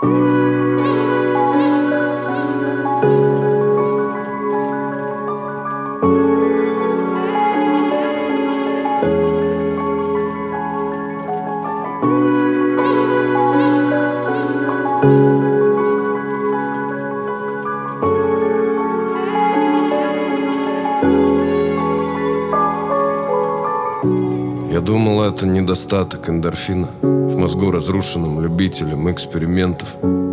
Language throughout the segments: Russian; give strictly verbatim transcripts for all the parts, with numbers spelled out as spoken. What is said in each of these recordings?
Я думал, это недостаток эндорфина в мозгу, разрушенным любителем экспериментов.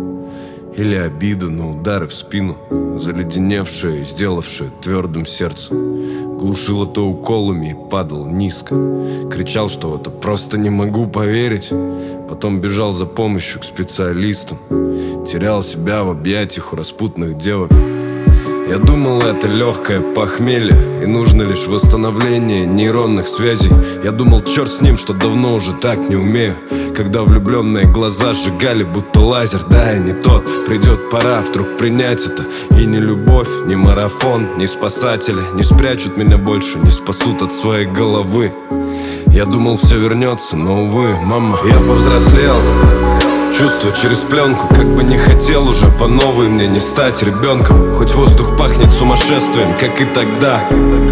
Или обида на удары в спину, заледеневшее и сделавшее твердым сердце. Глушил это уколами и падал низко. Кричал, что в это просто не могу поверить. Потом бежал за помощью к специалистам. Терял себя в объятиях у распутных девок. Я думал, это легкое похмелье, и нужно лишь восстановление нейронных связей. Я думал, черт с ним, что давно уже так не умею. Когда влюбленные глаза сжигали, будто лазер. Да, я не тот, придет пора вдруг принять это. И ни любовь, ни марафон, ни спасатели не спрячут меня больше, не спасут от своей головы. Я думал, все вернется, но увы, мама, я повзрослел. Чувство через пленку, как бы не хотел уже по новой мне не стать ребенком. Хоть воздух пахнет сумасшествием, как и тогда.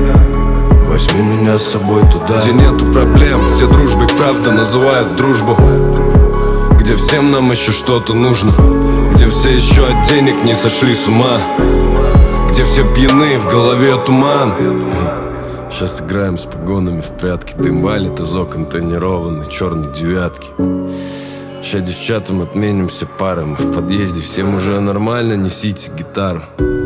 Возьми меня с собой туда, где нету проблем, где дружбой правда называют дружбу, где всем нам еще что-то нужно, где все еще от денег не сошли с ума, где все пьяны, в голове туман. Сейчас играем с погонами в прятки. Дым валит из окон тонированной черной девятки. Ща девчатам отменимся парами. В подъезде всем уже нормально, несите гитару.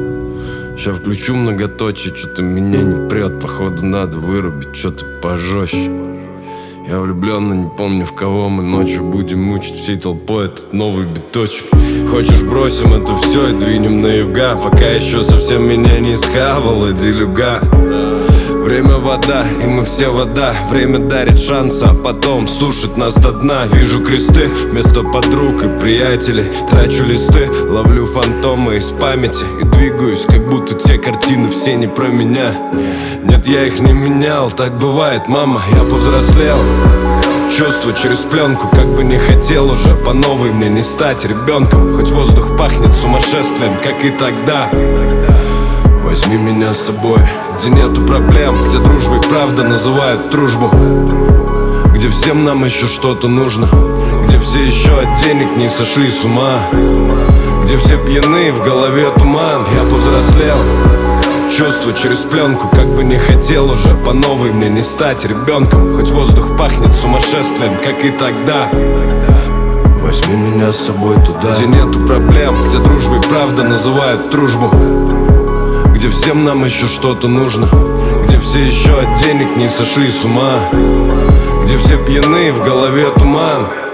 Ща включу многоточие, что-то меня не прет. Походу надо вырубить что-то пожестче. Я влюбленно не помню, в кого мы ночью будем мучить всей толпой этот новый биточек. Хочешь, бросим это все и двинем на юга, пока еще совсем меня не схавала делюга. Время вода, и мы все вода. Время дарит шанс, а потом сушит нас до дна. Вижу кресты вместо подруг и приятелей. Трачу листы, ловлю фантомы из памяти и двигаюсь, как будто те картины все не про меня. Нет, я их не менял, так бывает, мама, я повзрослел. Чувство через пленку, как бы не хотел уже по новой мне не стать ребенком. Хоть воздух пахнет сумасшествием, как и тогда. Возьми меня с собой, где нету проблем, где дружбой правда называют дружбу, где всем нам еще что-то нужно, где все еще от денег не сошли с ума, где все пьяны, в голове туман. Я повзрослел. Чувство через пленку, как бы не хотел уже по новой мне не стать ребенком. Хоть воздух пахнет сумасшествием, как и тогда. Возьми меня с собой туда, где нету проблем, где дружбой правда называют дружбу, где всем нам еще что-то нужно, где все еще от денег не сошли с ума, где все пьяны, в голове туман.